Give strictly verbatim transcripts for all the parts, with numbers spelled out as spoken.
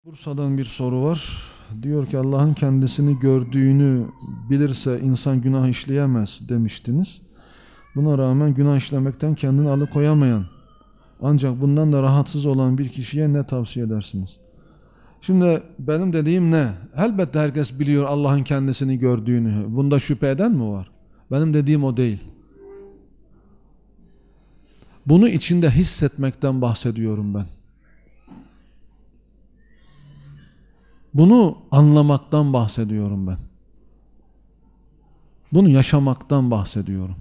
Bursa'dan bir soru var. Diyor ki Allah'ın kendisini gördüğünü bilirse insan günah işleyemez demiştiniz. Buna rağmen günah işlemekten kendini alıkoyamayan ancak bundan da rahatsız olan bir kişiye ne tavsiye edersiniz? Şimdi benim dediğim ne? Elbette herkes biliyor Allah'ın kendisini gördüğünü. Bunda şüphe eden mi var? Benim dediğim o değil. Bunu içinde hissetmekten bahsediyorum ben. Bunu anlamaktan bahsediyorum ben. Bunu yaşamaktan bahsediyorum.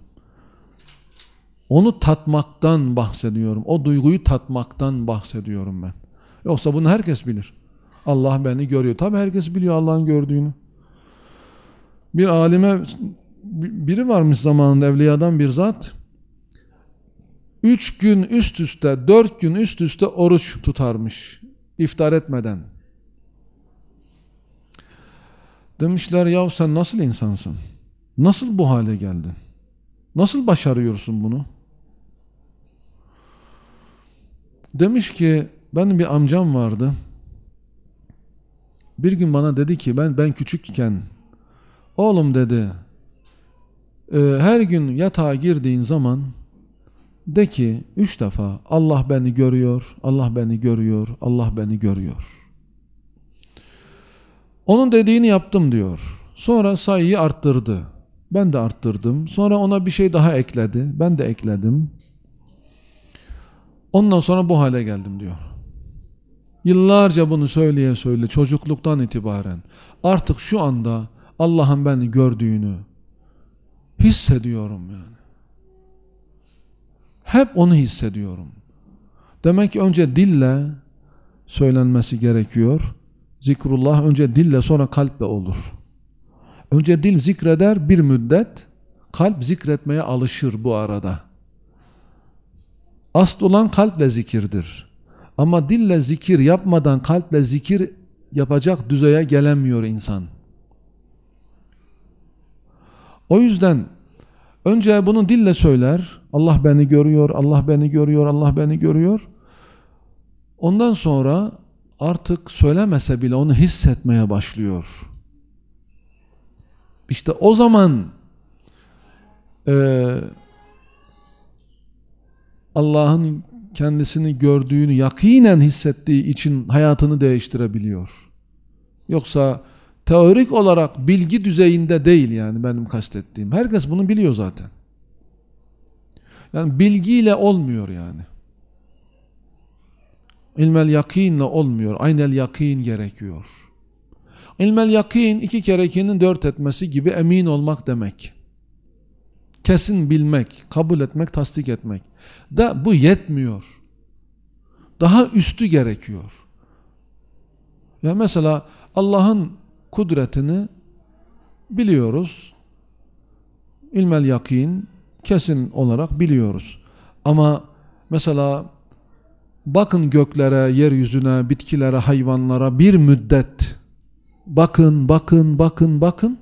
Onu tatmaktan bahsediyorum. O duyguyu tatmaktan bahsediyorum ben. Yoksa bunu herkes bilir. Allah beni görüyor. Tabii herkes biliyor Allah'ın gördüğünü. Bir alime biri varmış zamanında, evliyadan bir zat. Üç gün üst üste, dört gün üst üste oruç tutarmış. İftar etmeden. Demişler ya sen nasıl insansın? Nasıl bu hale geldin? Nasıl başarıyorsun bunu? Demiş ki benim bir amcam vardı. Bir gün bana dedi ki ben ben küçükken oğlum dedi e, her gün yatağa girdiğin zaman de ki üç defa Allah beni görüyor, Allah beni görüyor, Allah beni görüyor. Onun dediğini yaptım diyor. Sonra sayıyı arttırdı. Ben de arttırdım. Sonra ona bir şey daha ekledi. Ben de ekledim. Ondan sonra bu hale geldim diyor. Yıllarca bunu söyleye söyle çocukluktan itibaren artık şu anda Allah'ın beni gördüğünü hissediyorum yani. Hep onu hissediyorum. Demek ki önce dille söylenmesi gerekiyor. Zikrullah önce dille sonra kalple olur. Önce dil zikreder bir müddet, kalp zikretmeye alışır bu arada. Asıl olan kalple zikirdir. Ama dille zikir yapmadan kalple zikir yapacak düzeye gelemiyor insan. O yüzden önce bunu dille söyler. Allah beni görüyor, Allah beni görüyor, Allah beni görüyor. Ondan sonra artık söylemese bile onu hissetmeye başlıyor. İşte o zaman e, Allah'ın kendisini gördüğünü yakinen hissettiği için hayatını değiştirebiliyor. Yoksa teorik olarak bilgi düzeyinde değil yani benim kastettiğim. Herkes bunu biliyor zaten. Yani bilgiyle olmuyor yani. İlmel yakinle olmuyor. Aynel yakin gerekiyor. İlmel yakin iki kere ikinin dört etmesi gibi emin olmak demek. Kesin bilmek, kabul etmek, tasdik etmek. Da bu yetmiyor. Daha üstü gerekiyor. Ya mesela Allah'ın kudretini biliyoruz. İlmel yakin kesin olarak biliyoruz. Ama mesela bakın göklere, yeryüzüne, bitkilere, hayvanlara bir müddet bakın, bakın, bakın, bakın.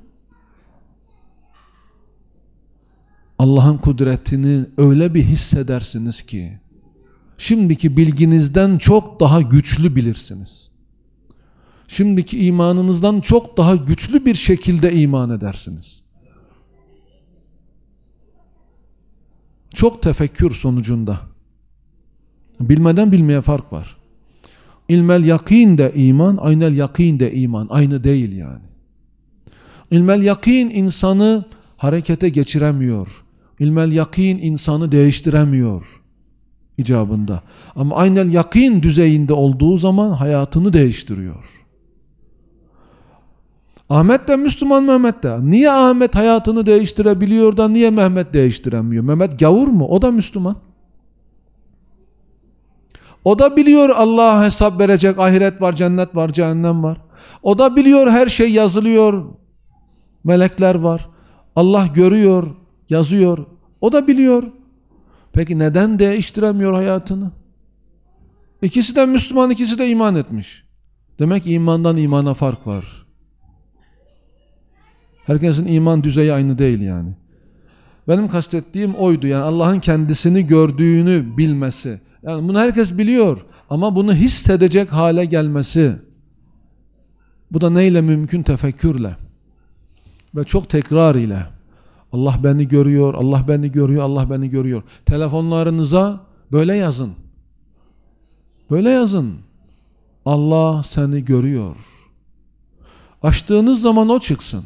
Allah'ın kudretini öyle bir hissedersiniz ki şimdiki bilginizden çok daha güçlü bilirsiniz. Şimdiki imanınızdan çok daha güçlü bir şekilde iman edersiniz. Çok tefekkür sonucunda. Bilmeden bilmeye fark var. İlmel yakin de iman, aynel yakin de iman. Aynı değil yani. İlmel yakin insanı harekete geçiremiyor. İlmel yakin insanı değiştiremiyor icabında. Ama aynel yakin düzeyinde olduğu zaman hayatını değiştiriyor. Ahmet de Müslüman, Mehmet de. Niye Ahmet hayatını değiştirebiliyor da niye Mehmet değiştiremiyor? Mehmet gavur mu? O da Müslüman. O da biliyor Allah'a hesap verecek, ahiret var, cennet var, cehennem var. O da biliyor her şey yazılıyor, melekler var. Allah görüyor, yazıyor. O da biliyor. Peki neden değiştiremiyor hayatını? İkisi de Müslüman, ikisi de iman etmiş. Demek ki imandan imana fark var. Herkesin iman düzeyi aynı değil yani. Benim kastettiğim oydu yani Allah'ın kendisini gördüğünü bilmesi. Yani bunu herkes biliyor ama bunu hissedecek hale gelmesi. Bu da neyle mümkün? Tefekkürle. Ve çok tekrar ile. Allah beni görüyor, Allah beni görüyor, Allah beni görüyor. Telefonlarınıza böyle yazın. Böyle yazın. Allah seni görüyor. Açtığınız zaman o çıksın.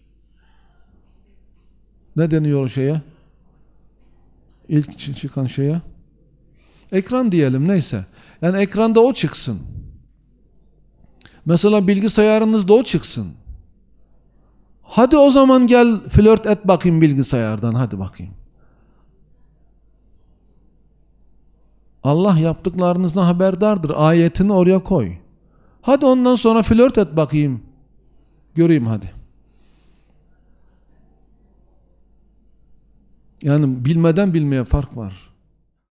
Ne deniyor o şeye? İlk çıkan şeye? Ekran diyelim, neyse. Yani ekranda o çıksın. Mesela bilgisayarınızda o çıksın. Hadi o zaman gel flört et bakayım bilgisayardan, hadi bakayım. Allah yaptıklarınızdan haberdardır. Ayetini oraya koy. Hadi ondan sonra flört et bakayım. Göreyim hadi. Yani bilmeden bilmeye fark var.